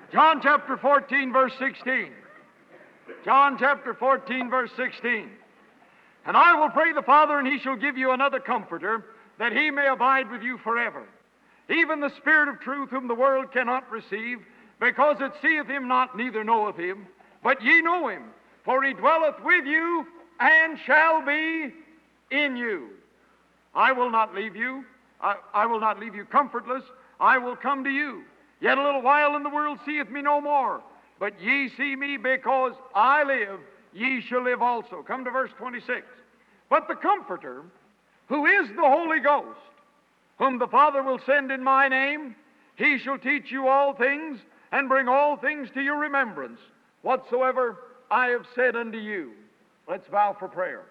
John chapter 14, verse 16. John chapter 14, verse 16. And I will pray the Father, and He shall give you another Comforter, that He may abide with you forever. Even the Spirit of truth, whom the world cannot receive, because it seeth Him not, neither knoweth Him. But ye know Him, for He dwelleth with you, and shall be in you. I will not leave you. I will not leave you comfortless. I will come to you. Yet a little while, and the world seeth me no more. But ye see me, because I live, ye shall live also. Come to verse 26. But the Comforter, who is the Holy Ghost, whom the Father will send in my name, He shall teach you all things, and bring all things to your remembrance, whatsoever I have said unto you. Let's bow for prayer.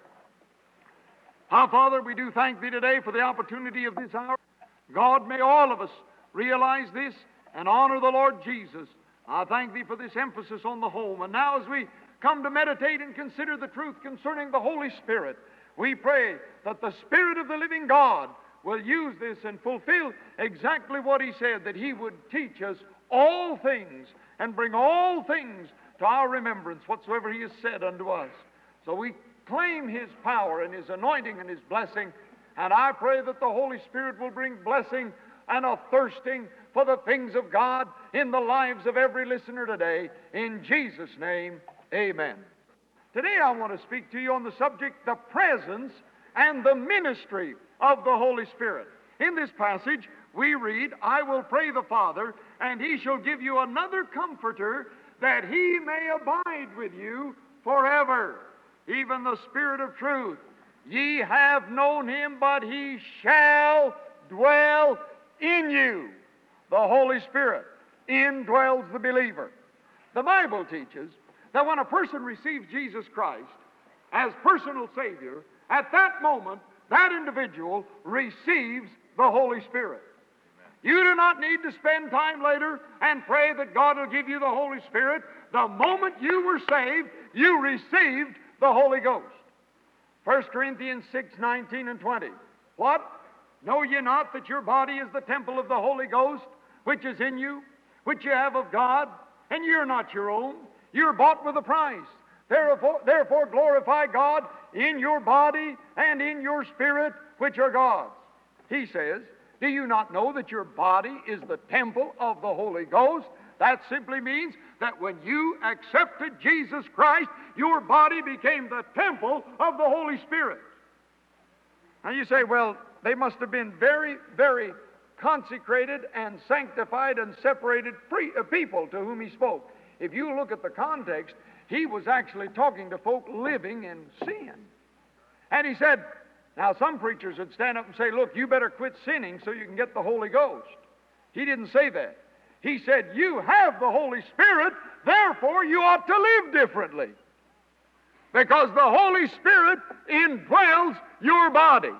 Our Father, we do thank Thee today for the opportunity of this hour. God, may all of us realize this and honor the Lord Jesus. I thank Thee for this emphasis on the home. And now as we come to meditate and consider the truth concerning the Holy Spirit, we pray that the Spirit of the living God will use this and fulfill exactly what He said, that He would teach us all things and bring all things to our remembrance, whatsoever He has said unto us. So we claim His power and His anointing and His blessing, and I pray that the Holy Spirit will bring blessing and a thirsting for the things of God in the lives of every listener today. In Jesus' name, amen. Today I want to speak to you on the subject, the presence and the ministry of the Holy Spirit. In this passage, we read, I will pray the Father, and He shall give you another Comforter, that He may abide with you forever, even the Spirit of truth. Ye have known Him, but He shall dwell in you. The Holy Spirit indwells the believer. The Bible teaches that when a person receives Jesus Christ as personal Savior, at that moment, that individual receives the Holy Spirit. You do not need to spend time later and pray that God will give you the Holy Spirit. The moment you were saved, you received the Holy Ghost. 1 Corinthians 6, 19 and 20. What? Know ye not that your body is the temple of the Holy Ghost, which is in you, which you have of God, and you're not your own? You're bought with a price. Therefore glorify God in your body and in your spirit, which are God's. He says, do you not know that your body is the temple of the Holy Ghost? That simply means that when you accepted Jesus Christ, your body became the temple of the Holy Spirit. Now you say, well, they must have been very, very consecrated and sanctified and separated people to whom He spoke. If you look at the context, He was actually talking to folk living in sin. And He said, now some preachers would stand up and say, look, you better quit sinning so you can get the Holy Ghost. He didn't say that. He said, you have the Holy Spirit, therefore you ought to live differently. Because the Holy Spirit indwells your body.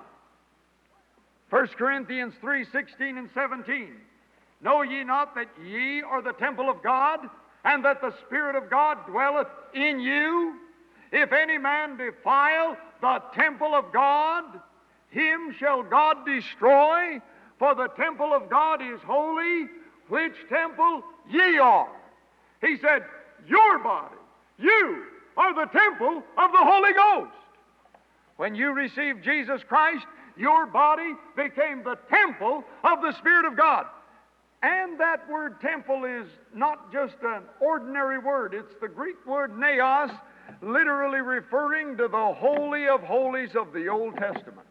1 Corinthians 3, 16 and 17. Know ye not that ye are the temple of God, and that the Spirit of God dwelleth in you? If any man defile the temple of God, him shall God destroy, for the temple of God is holy, which temple ye are. He said, your body, you are the temple of the Holy Ghost. When you received Jesus Christ, your body became the temple of the Spirit of God. And that word temple is not just an ordinary word. It's the Greek word naos, literally referring to the Holy of Holies of the Old Testament.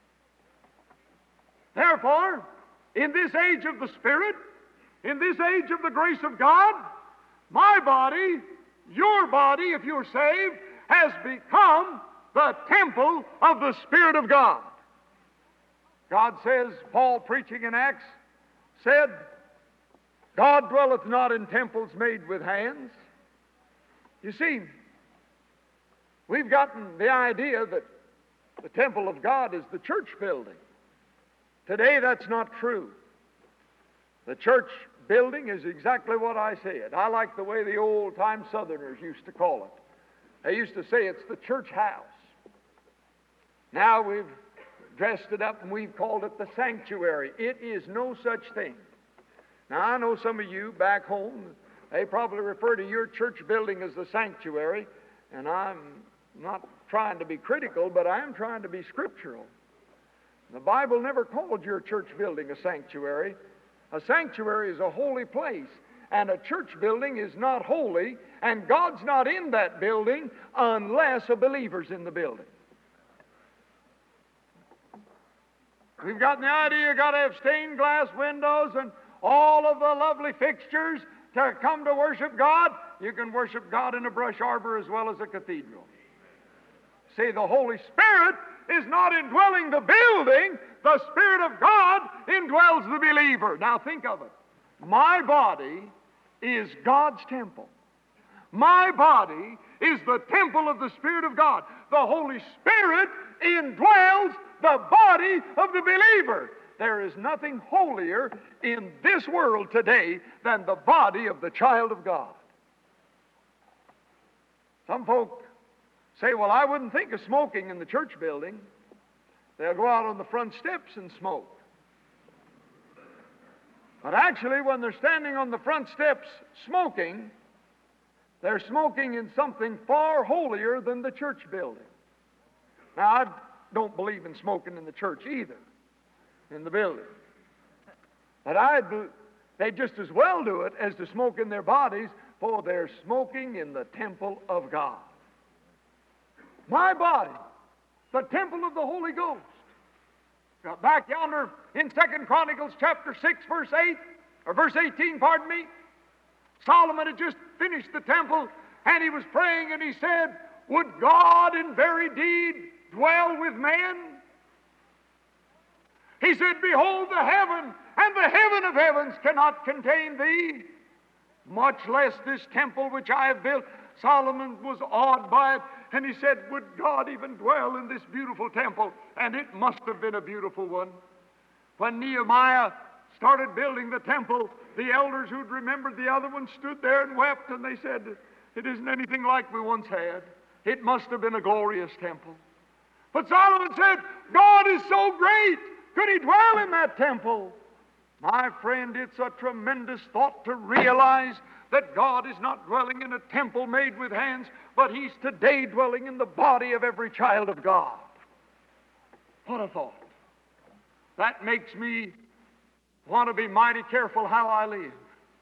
Therefore, in this age of the Spirit, in this age of the grace of God, my body, your body, if you're saved, has become the temple of the Spirit of God. God says, Paul preaching in Acts said, God dwelleth not in temples made with hands. You see, we've gotten the idea that the temple of God is the church building. Today that's not true. The church building is exactly what I said. I like the way the old-time Southerners used to call it. They used to say it's the church house. Now we've dressed it up and we've called it the sanctuary. It is no such thing. Now I know some of you back home They probably refer to your church building as the sanctuary, and I'm not trying to be critical, but I am trying to be scriptural. The Bible never called your church building a sanctuary. A sanctuary is a holy place, and a church building is not holy, and God's not in that building unless a believer's in the building. We've gotten the idea you've got to have stained glass windows and all of the lovely fixtures to come to worship God. You can worship God in a brush arbor as well as a cathedral. See, the Holy Spirit is not indwelling the building. The Spirit of God indwells the believer. Now think of it. My body is God's temple. My body is the temple of the Spirit of God. The Holy Spirit indwells the body of the believer. There is nothing holier in this world today than the body of the child of God. Some folk say, well, I wouldn't think of smoking in the church building. They'll go out on the front steps and smoke. But actually, when they're standing on the front steps smoking, they're smoking in something far holier than the church building. Now, I don't believe in smoking in the church either, in the building. But they just as well do it as to smoke in their bodies, for they're smoking in the temple of God. My body, the temple of the Holy Ghost. Now, back yonder in 2 Chronicles chapter 6, verse 8, or verse 18, pardon me, Solomon had just finished the temple, and he was praying, and he said, would God in very deed dwell with man? He said, behold, the heaven and the heaven of heavens cannot contain thee, much less this temple which I have built. Solomon was awed by it, and he said, would God even dwell in this beautiful temple? And it must have been a beautiful one. When Nehemiah started building the temple, the elders who'd remembered the other one stood there and wept, and they said, it isn't anything like we once had. It must have been a glorious temple. But Solomon said, God is so great. Could he dwell in that temple? My friend, it's a tremendous thought to realize that God is not dwelling in a temple made with hands, but He's today dwelling in the body of every child of God. What a thought. That makes me want to be mighty careful how I live.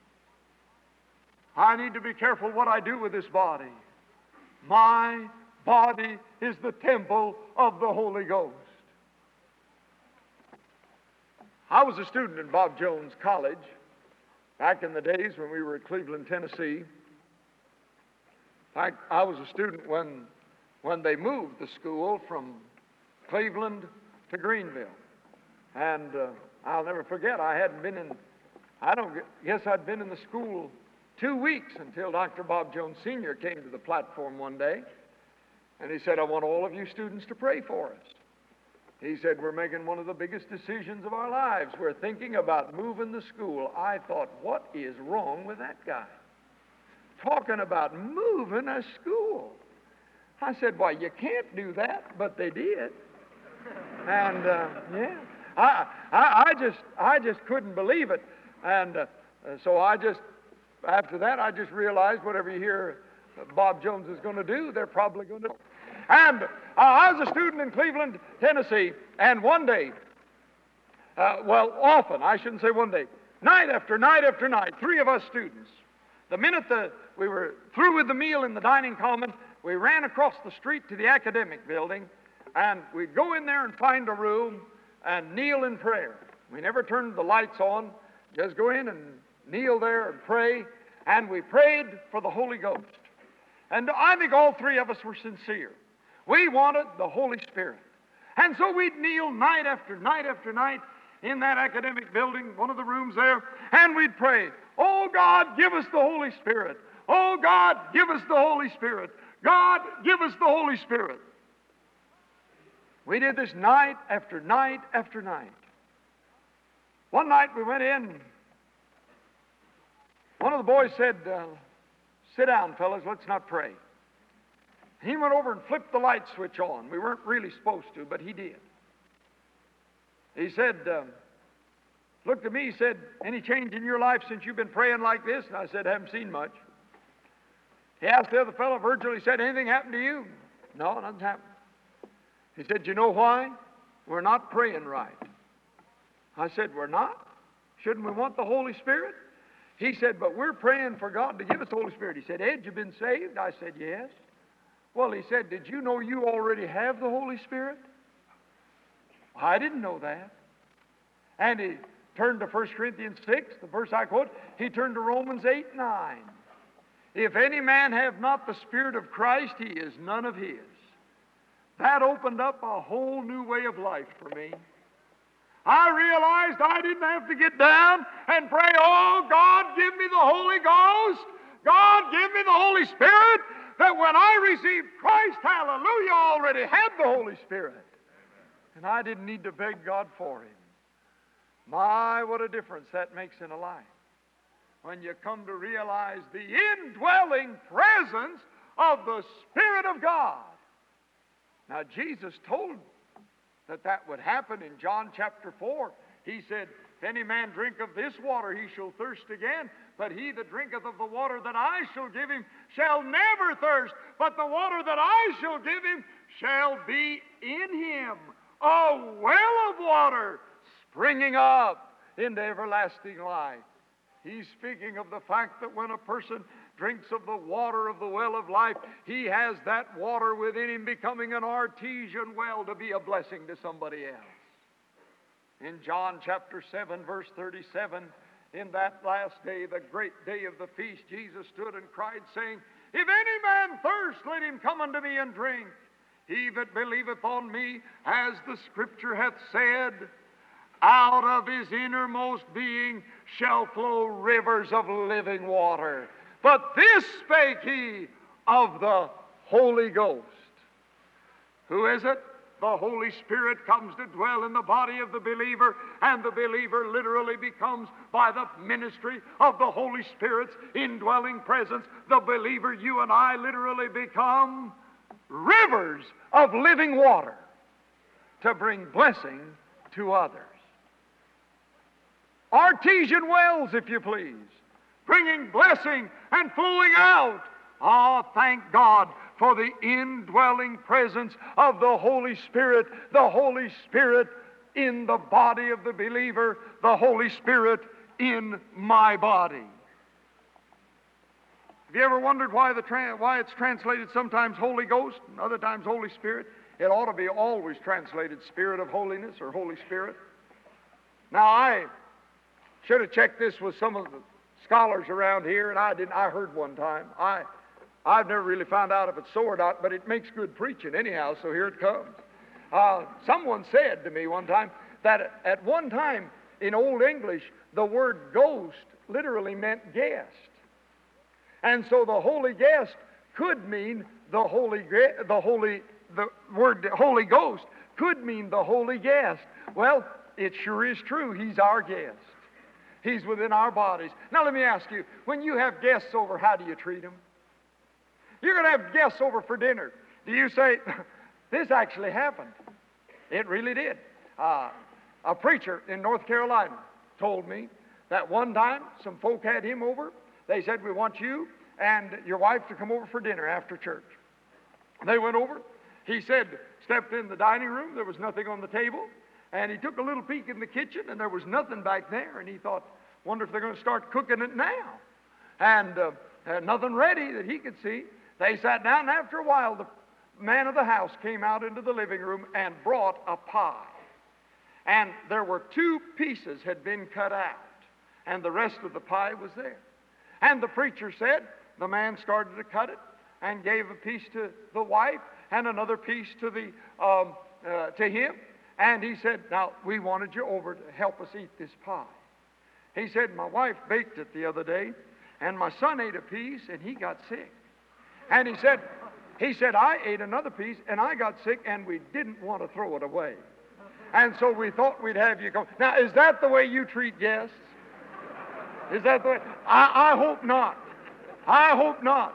I need to be careful what I do with this body. My body is the temple of the Holy Ghost. I was a student in Bob Jones College back in the days when we were at Cleveland, Tennessee. I was a student when they moved the school from Cleveland to Greenville. And I'll never forget, I'd been in the school 2 weeks until Dr. Bob Jones Sr. came to the platform one day. And he said, I want all of you students to pray for us. He said, we're making one of the biggest decisions of our lives. We're thinking about moving the school. I thought, what is wrong with that guy? Talking about moving a school. I said, why, you can't do that, but they did. And, yeah, I just couldn't believe it. And so after that, I just realized whatever you hear Bob Jones is going to do, they're probably going to do. And I was a student in Cleveland, Tennessee, and one day, often, I shouldn't say one day, night after night after night, 3 of us students, the minute we were through with the meal in the dining common, we ran across the street to the academic building, and we'd go in there and find a room and kneel in prayer. We never turned the lights on, just go in and kneel there and pray, and we prayed for the Holy Ghost. And I think all 3 of us were sincere. We wanted the Holy Spirit. And so we'd kneel night after night after night in that academic building, one of the rooms there, and we'd pray, oh God, give us the Holy Spirit. Oh God, give us the Holy Spirit. God, give us the Holy Spirit. We did this night after night after night. One night we went in. One of the boys said, sit down, fellas, let's not pray. He went over and flipped the light switch on. We weren't really supposed to, but he did. He said, looked at me, he said, "Any change in your life since you've been praying like this?" And I said, "Haven't seen much." He asked the other fellow, Virgil, he said, "Anything happened to you?" "No, nothing's happened." He said, "You know why? We're not praying right." I said, "We're not? Shouldn't we want the Holy Spirit?" He said, "But we're praying for God to give us the Holy Spirit." He said, "Ed, you been saved?" I said, "Yes." Well, he said, "Did you know you already have the Holy Spirit?" I didn't know that. And he turned to 1 Corinthians 6, the verse I quote. He turned to Romans 8:9. "If any man have not the Spirit of Christ, he is none of his." That opened up a whole new way of life for me. I realized I didn't have to get down and pray, "Oh, God, give me the Holy Ghost. God, give me the Holy Spirit." That when I received Christ, hallelujah, I already had the Holy Spirit. And I didn't need to beg God for Him. My, what a difference that makes in a life. When you come to realize the indwelling presence of the Spirit of God. Now, Jesus told that would happen in John chapter 4. He said, "If any man drink of this water, he shall thirst again. But he that drinketh of the water that I shall give him shall never thirst. But the water that I shall give him shall be in him a well of water springing up into everlasting life." He's speaking of the fact that when a person drinks of the water of the well of life, he has that water within him becoming an artesian well to be a blessing to somebody else. In John chapter 7, verse 37, in that last day, the great day of the feast, Jesus stood and cried, saying, "If any man thirst, let him come unto me and drink. He that believeth on me, as the Scripture hath said, out of his innermost being shall flow rivers of living water. But this spake he of the Holy Ghost." Who is it? The Holy Spirit comes to dwell in the body of the believer, and the believer literally becomes, by the ministry of the Holy Spirit's indwelling presence, the believer, you and I, literally become rivers of living water to bring blessing to others. Artesian wells, if you please, bringing blessing and flowing out. Oh, thank God for the indwelling presence of the Holy Spirit in the body of the believer, the Holy Spirit in my body. Have you ever wondered why it's translated sometimes Holy Ghost and other times Holy Spirit? It ought to be always translated Spirit of Holiness or Holy Spirit. Now, I should have checked this with some of the scholars around here, and I didn't. I heard one time. I've never really found out if it's so or not, but it makes good preaching anyhow, so here it comes. Someone said to me one time that at one time in Old English, the word ghost literally meant guest. And so the Holy Guest could mean the word Holy Ghost could mean the Holy Guest. Well, it sure is true. He's our guest. He's within our bodies. Now let me ask you, when you have guests over, how do you treat them? You're going to have guests over for dinner. Do you say, "This actually happened"? It really did. A preacher in North Carolina told me that one time some folk had him over. They said, "We want you and your wife to come over for dinner after church." They went over. He said, stepped in the dining room. There was nothing on the table. And he took a little peek in the kitchen, and there was nothing back there. And he thought, wonder if they're going to start cooking it now. And had nothing ready that he could see. They sat down, and after a while, the man of the house came out into the living room and brought a pie. And there were 2 pieces had been cut out, and the rest of the pie was there. And the preacher said, the man started to cut it and gave a piece to the wife and another piece to him. And he said, "Now, we wanted you over to help us eat this pie." He said, "My wife baked it the other day, and my son ate a piece, and he got sick." And he said, "I ate another piece, and I got sick, and we didn't want to throw it away. And so we thought we'd have you come." Now, is that the way you treat guests? Is that the way? I hope not. I hope not.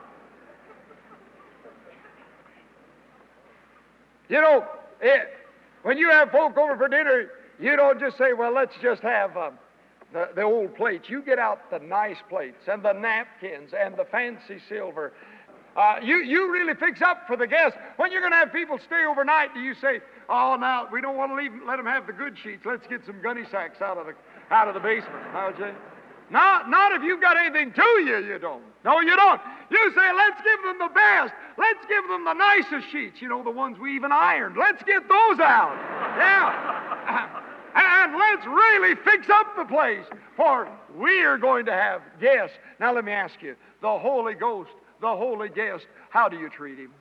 You know, when you have folk over for dinner, you don't just say, "Well, let's just have the old plates. You get out the nice plates and the napkins and the fancy silver. You really fix up for the guests. When you're going to have people stay overnight, do you say, "Oh, now we don't want to let them have the good sheets. Let's get some gunny sacks out of the basement"? How'd you? Not if you've got anything to you. You don't. No, you don't. You say, "Let's give them the best. Let's give them the nicest sheets. You know, the ones we even ironed. Let's get those out." Yeah. And let's really fix up the place, for we are going to have guests. Now let me ask you, the Holy Ghost, the holy guest, how do you treat him?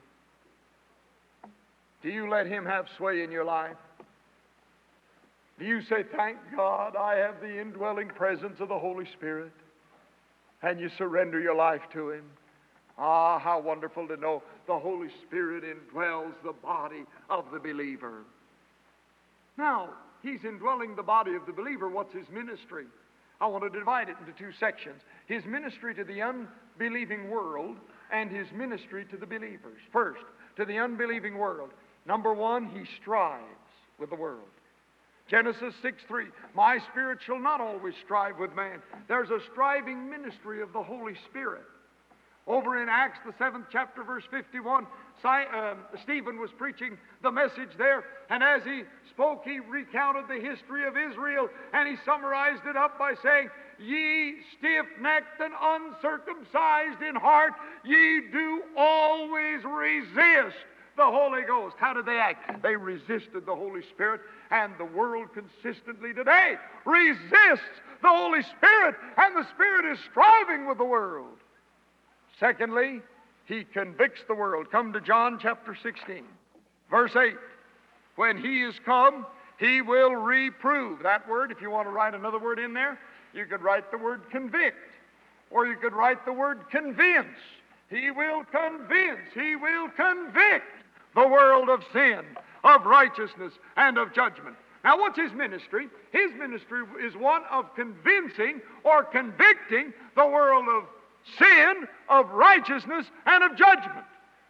Do you let him have sway in your life? Do you say, "Thank God I have the indwelling presence of the Holy Spirit," and you surrender your life to him? Ah, how wonderful to know the Holy Spirit indwells the body of the believer. Now, he's indwelling the body of the believer. What's his ministry? I want to divide it into two sections. His ministry to the unbelieving world and his ministry to the believers. First, to the unbelieving world. Number one, he strives with the world. Genesis 6:3, "My spirit shall not always strive with man." There's a striving ministry of the Holy Spirit. Over in Acts, the 7th chapter, verse 51, Stephen was preaching the message there, and as he spoke, he recounted the history of Israel, and he summarized it up by saying, "Ye stiff-necked and uncircumcised in heart, ye do always resist the Holy Ghost." How did they act? They resisted the Holy Spirit, and the world consistently today resists the Holy Spirit, and the Spirit is striving with the world. Secondly, he convicts the world. Come to John chapter 16, verse 8. "When he is come, he will reprove." That word, if you want to write another word in there, you could write the word convict, or you could write the word convince. He will convince, he will convict the world of sin, of righteousness, and of judgment. Now, what's his ministry? His ministry is one of convincing or convicting the world of sin, of righteousness, and of judgment.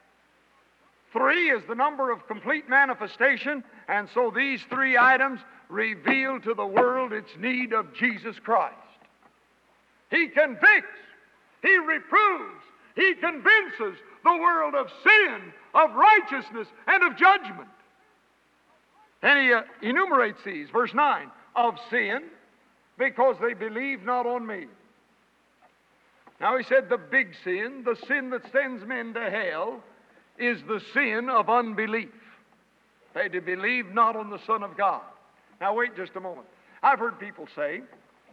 3 is the number of complete manifestation, and so these 3 items reveal to the world its need of Jesus Christ. He convicts, he reproves, he convinces the world of sin, of righteousness, and of judgment. And he enumerates these. Verse 9, "Of sin, because they believe not on me." Now he said the big sin, the sin that sends men to hell, is the sin of unbelief. They believe not on the Son of God. Now wait just a moment. I've heard people say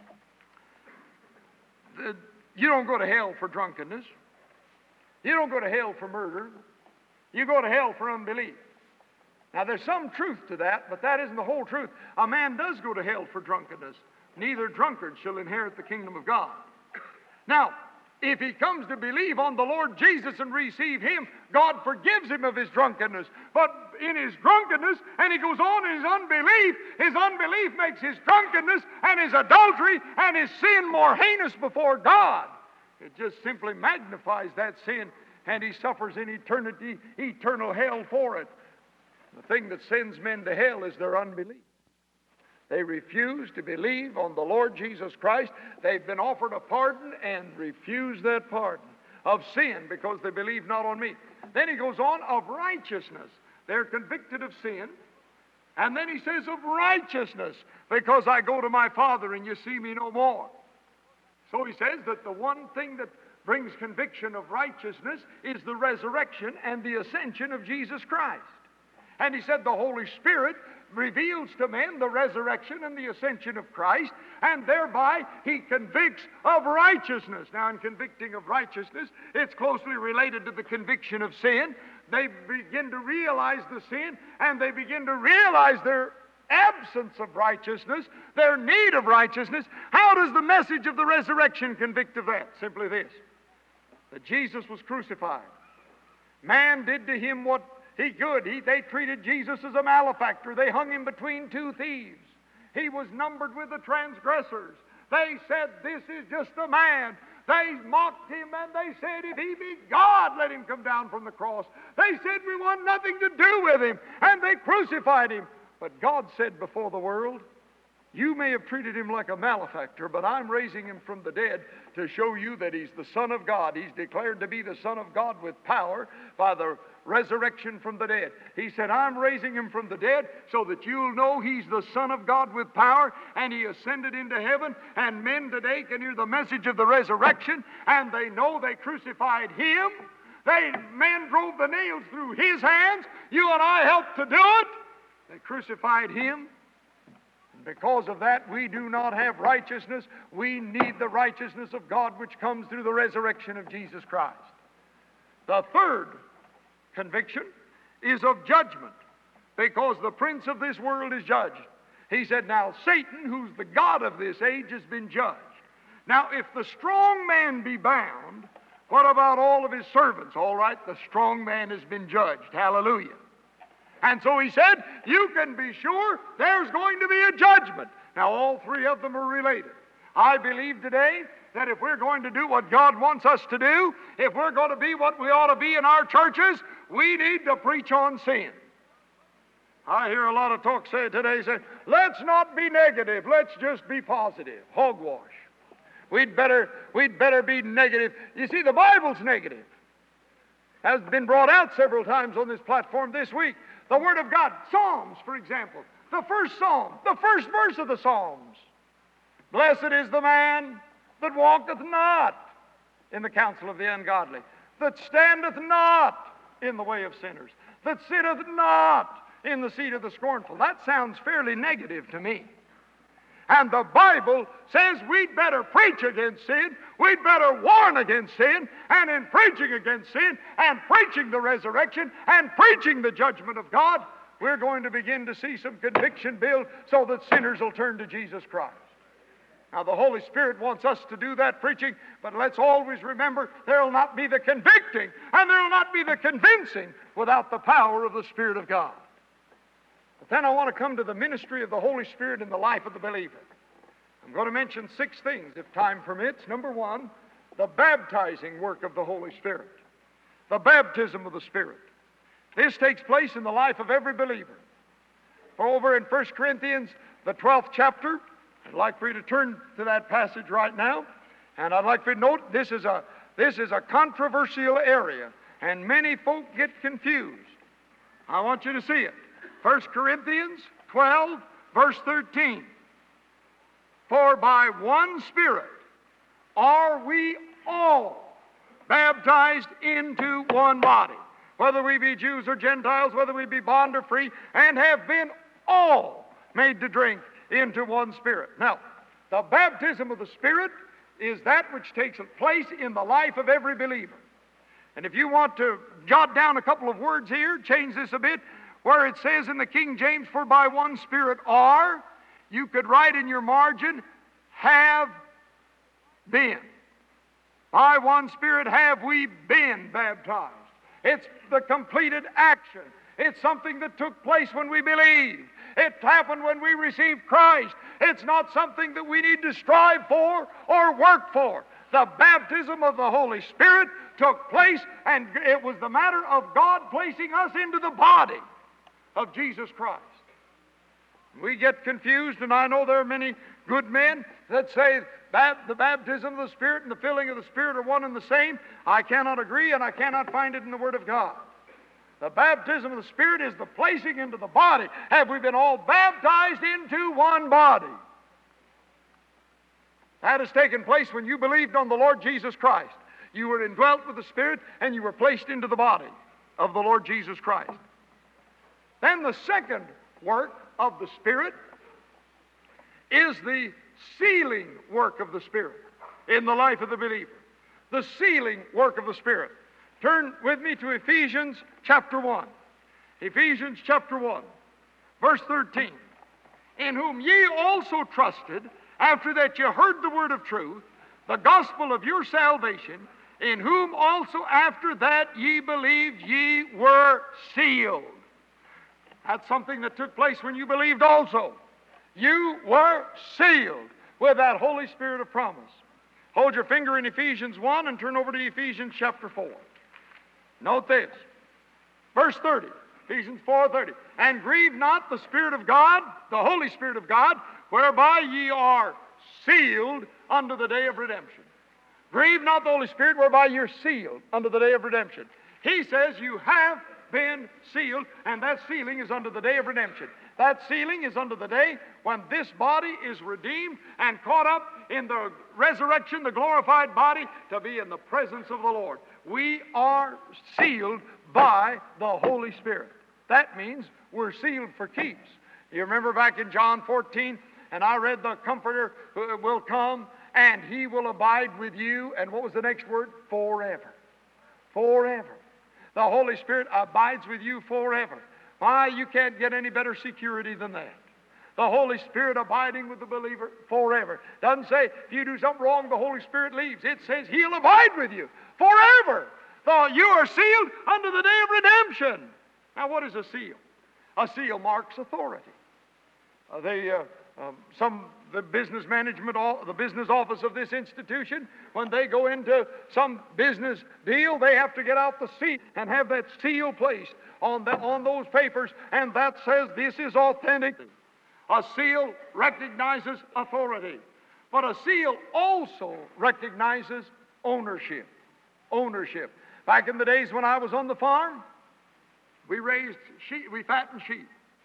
that you don't go to hell for drunkenness. You don't go to hell for murder. You go to hell for unbelief. Now there's some truth to that, but that isn't the whole truth. A man does go to hell for drunkenness. Neither drunkard shall inherit the kingdom of God. Now, if he comes to believe on the Lord Jesus and receive him, God forgives him of his drunkenness. But in his drunkenness, and he goes on in his unbelief makes his drunkenness and his adultery and his sin more heinous before God. It just simply magnifies that sin, and he suffers in eternity, eternal hell for it. The thing that sends men to hell is their unbelief. They refuse to believe on the Lord Jesus Christ. They've been offered a pardon and refuse that pardon of sin because they believe not on me. Then he goes on, of righteousness. They're convicted of sin. And then he says of righteousness, because I go to my Father and you see me no more. So he says that the one thing that brings conviction of righteousness is the resurrection and the ascension of Jesus Christ. And he said the Holy Spirit reveals to men the resurrection and the ascension of Christ, and thereby he convicts of righteousness. Now, in convicting of righteousness, it's closely related to the conviction of sin. They begin to realize the sin, and they begin to realize their absence of righteousness, their need of righteousness. How does the message of the resurrection convict of that? Simply this, that Jesus was crucified. Man did to him what he could. They treated Jesus as a malefactor. They hung him between 2 thieves. He was numbered with the transgressors. They said, this is just a man. They mocked him and they said, if he be God, let him come down from the cross. They said, we want nothing to do with him. And they crucified him. But God said before the world, You may have treated him like a malefactor, but I'm raising him from the dead to show you that he's the Son of God. He's declared to be the Son of God with power by the resurrection from the dead. He said, I'm raising him from the dead so that you'll know he's the Son of God with power, and he ascended into heaven, and men today can hear the message of the resurrection, and they know they crucified him. Men drove the nails through his hands. You and I helped to do it. They crucified him. Because of that, we do not have righteousness. We need the righteousness of God which comes through the resurrection of Jesus Christ. The third conviction is of judgment, because the prince of this world is judged. He said, now Satan, who's the god of this age, has been judged. Now, if the strong man be bound, what about all of his servants? All right, the strong man has been judged. Hallelujah. And so he said, you can be sure there's going to be a judgment. Now, all three of them are related. I believe today that if we're going to do what God wants us to do, if we're going to be what we ought to be in our churches, we need to preach on sin. I hear a lot of talk say today, let's not be negative, let's just be positive. Hogwash. We'd better be negative. You see, the Bible's negative. Has been brought out several times on this platform this week. The Word of God, Psalms, for example. The first Psalm, the first verse of the Psalms. Blessed is the man that walketh not in the counsel of the ungodly, that standeth not in the way of sinners, that sitteth not in the seat of the scornful. That sounds fairly negative to me. And the Bible says we'd better preach against sin, we'd better warn against sin, and in preaching against sin, and preaching the resurrection, and preaching the judgment of God, we're going to begin to see some conviction build so that sinners will turn to Jesus Christ. Now, the Holy Spirit wants us to do that preaching, but let's always remember there will not be the convicting, and there will not be the convincing without the power of the Spirit of God. But then I want to come to the ministry of the Holy Spirit in the life of the believer. I'm going to mention 6 things, if time permits. Number 1, the baptizing work of the Holy Spirit. The baptism of the Spirit. This takes place in the life of every believer. For over in 1 Corinthians, the 12th chapter, I'd like for you to turn to that passage right now. And I'd like for you to note this is a controversial area, and many folk get confused. I want you to see it. 1 Corinthians 12, verse 13. For by one Spirit are we all baptized into one body, whether we be Jews or Gentiles, whether we be bond or free, and have been all made to drink into one Spirit. Now, the baptism of the Spirit is that which takes place in the life of every believer. And if you want to jot down a couple of words here, change this a bit, where it says in the King James, for by one Spirit are, you could write in your margin, have been. By one Spirit have we been baptized. It's the completed action. It's something that took place when we believed. It happened when we received Christ. It's not something that we need to strive for or work for. The baptism of the Holy Spirit took place, and it was the matter of God placing us into the body of Jesus Christ. We get confused, and I know there are many good men that say that the baptism of the Spirit and the filling of the Spirit are one and the same. I cannot agree, and I cannot find it in the Word of God. The baptism of the Spirit is the placing into the body. Have we been all baptized into one body? That has taken place when you believed on the Lord Jesus Christ. You were indwelt with the Spirit, and you were placed into the body of the Lord Jesus Christ. Then the second work of the Spirit is the sealing work of the Spirit in the life of the believer. The sealing work of the Spirit. Turn with me to Ephesians chapter 1. Ephesians chapter 1, verse 13. In whom ye also trusted, after that ye heard the word of truth, the gospel of your salvation, in whom also after that ye believed, ye were sealed. That's something that took place when you believed also. You were sealed with that Holy Spirit of promise. Hold your finger in Ephesians 1 and turn over to Ephesians chapter 4. Note this. Verse 30. Ephesians 4:30. And grieve not the Spirit of God, the Holy Spirit of God, whereby ye are sealed unto the day of redemption. Grieve not the Holy Spirit, whereby you're sealed unto the day of redemption. He says you have been sealed, and that sealing is unto the day of redemption. That sealing is unto the day when this body is redeemed and caught up in the resurrection, the glorified body, to be in the presence of the Lord. We are sealed by the Holy Spirit. That means we're sealed for keeps. You remember back in John 14, and I read the Comforter will come, and He will abide with you, and what was the next word? Forever. Forever. The Holy Spirit abides with you forever. Why, you can't get any better security than that. The Holy Spirit abiding with the believer forever. Doesn't say if you do something wrong, the Holy Spirit leaves. It says He'll abide with you forever. So you are sealed unto the day of redemption. Now, what is a seal? A seal marks authority. The business management, the business office of this institution, when they go into some business deal, they have to get out the seal and have that seal placed on those papers, and that says this is authentic. A seal recognizes authority, but a seal also recognizes ownership. Ownership. Back in the days when I was on the farm, we raised sheep, we fattened sheep.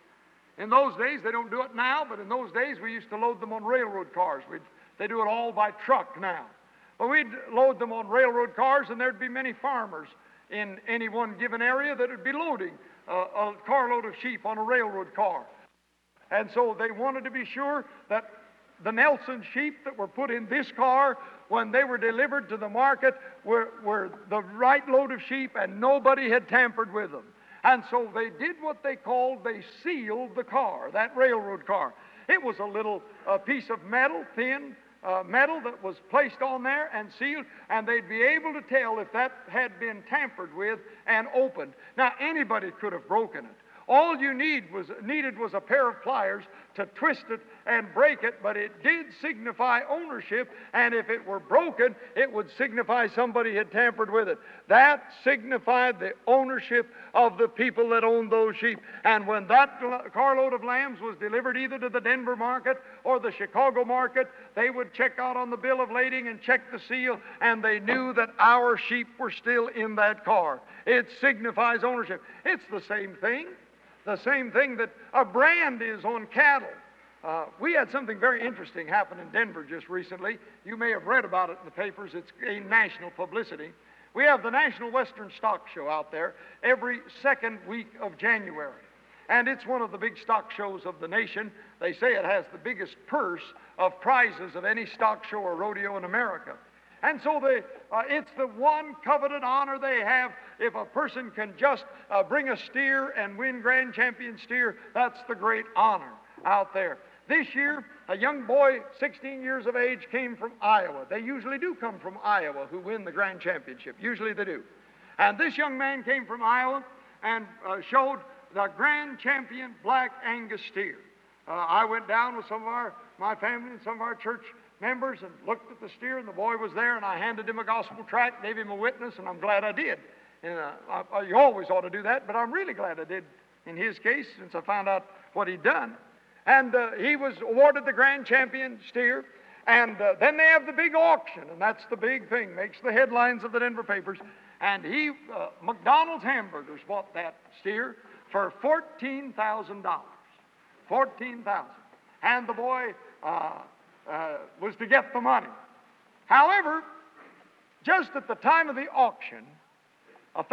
In those days, they don't do it now, but in those days we used to load them on railroad cars. They do it all by truck now. But we'd load them on railroad cars, and there'd be many farmers in any one given area that would be loading a carload of sheep on a railroad car. And so they wanted to be sure that the Nelson sheep that were put in this car, when they were delivered to the market, were the right load of sheep, and nobody had tampered with them. And so they did what they sealed the car, that railroad car. It was a little piece of metal, thin metal that was placed on there and sealed, and they'd be able to tell if that had been tampered with and opened. Now, anybody could have broken it. All you needed was a pair of pliers to twist it and break it, but it did signify ownership, and if it were broken, it would signify somebody had tampered with it. That signified the ownership of the people that owned those sheep. And when that carload of lambs was delivered either to the Denver market or the Chicago market, they would check out on the bill of lading and check the seal, and they knew that our sheep were still in that car. It signifies ownership. It's the same thing. The same thing that a brand is on cattle. We had something very interesting happen in Denver just recently. You may have read about it in the papers. It's gained national publicity. We have the National Western Stock Show out there every second week of January. And it's one of the big stock shows of the nation. They say it has the biggest purse of prizes of any stock show or rodeo in America. And so it's the one coveted honor they have. If a person can just bring a steer and win grand champion steer, that's the great honor out there. This year, a young boy, 16 years of age, came from Iowa. They usually do come from Iowa who win the grand championship. Usually they do. And this young man came from Iowa and showed the grand champion black Angus steer. I went down with some of my family and some of our church members and looked at the steer, and the boy was there, and I handed him a gospel tract, gave him a witness, and I'm glad I did. And you always ought to do that, but I'm really glad I did in his case since I found out what he'd done. And he was awarded the grand champion steer, and then they have the big auction, and that's the big thing, makes the headlines of the Denver papers. And McDonald's Hamburgers bought that steer for $14,000. $14,000. And the boy was to get the money. However, just at the time of the auction, a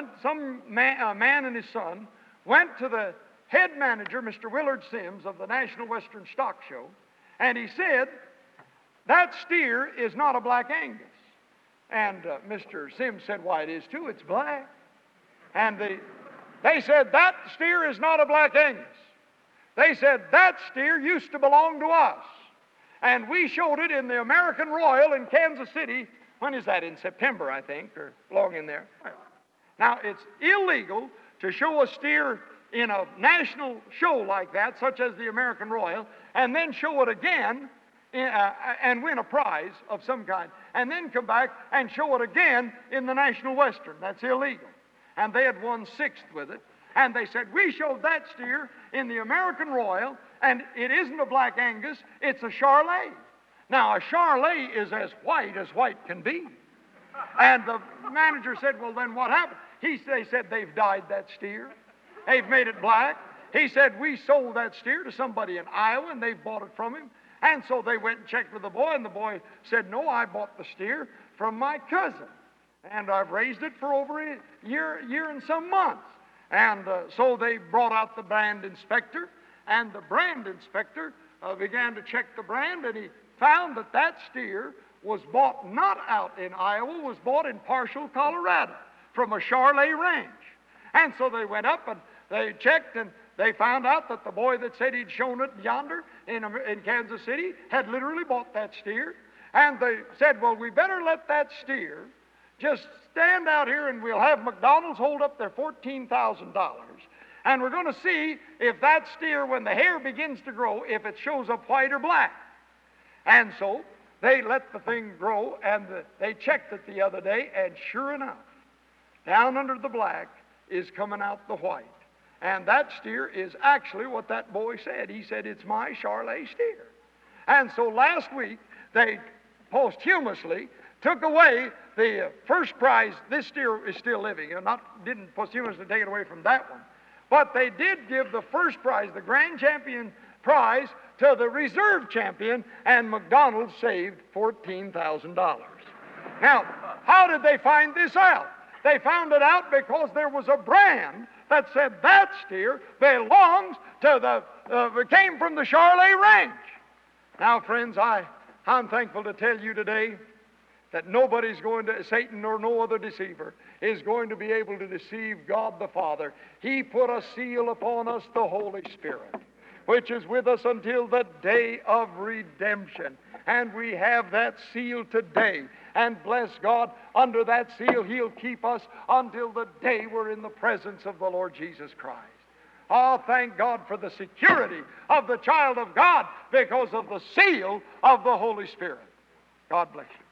man and his son went to the head manager, Mr. Willard Sims of the National Western Stock Show, and he said, that steer is not a black Angus. And Mr. Sims said, why, it is too, it's black. And they said, that steer is not a black Angus. They said, that steer used to belong to us. And we showed it in the American Royal in Kansas City. When is that? In September, I think, or long in there. Now, it's illegal to show a steer in a national show like that, such as the American Royal, and then show it again and win a prize of some kind, and then come back and show it again in the National Western. That's illegal. And they had won 6th with it. And they said, we showed that steer in the American Royal, And it isn't a Black Angus, it's a Charolais. Now, a Charolais is as white can be. And the manager said, well, then what happened? They said, they've dyed that steer. They've made it black. He said, we sold that steer to somebody in Iowa, and they've bought it from him. And so they went and checked with the boy, and the boy said, no, I bought the steer from my cousin. And I've raised it for over a year and some months. And so they brought out the brand inspector, and the brand inspector began to check the brand, and he found that that steer was bought not out in Iowa, was bought in Parshall, Colorado, from a Charolais ranch. And so they went up and they checked, and they found out that the boy that said he'd shown it yonder in Kansas City had literally bought that steer. And they said, well, we better let that steer just stand out here, and we'll have McDonald's hold up their $14,000. And we're going to see if that steer, when the hair begins to grow, if it shows up white or black. And so they let the thing grow, and they checked it the other day, and sure enough, down under the black is coming out the white. And that steer is actually what that boy said. He said, it's my Charolais steer. And so last week, they posthumously took away the first prize. This steer is still living. Didn't posthumously take it away from that one. But they did give the first prize, the grand champion prize, to the reserve champion, and McDonald's saved $14,000. Now, how did they find this out? They found it out because there was a brand that said that steer belongs to came from the Charolais ranch. Now, friends, I'm thankful to tell you today that nobody's going to, Satan or no other deceiver, is going to be able to deceive God the Father. He put a seal upon us, the Holy Spirit, which is with us until the day of redemption. And we have that seal today. And bless God, under that seal, He'll keep us until the day we're in the presence of the Lord Jesus Christ. Oh, thank God for the security of the child of God because of the seal of the Holy Spirit. God bless you.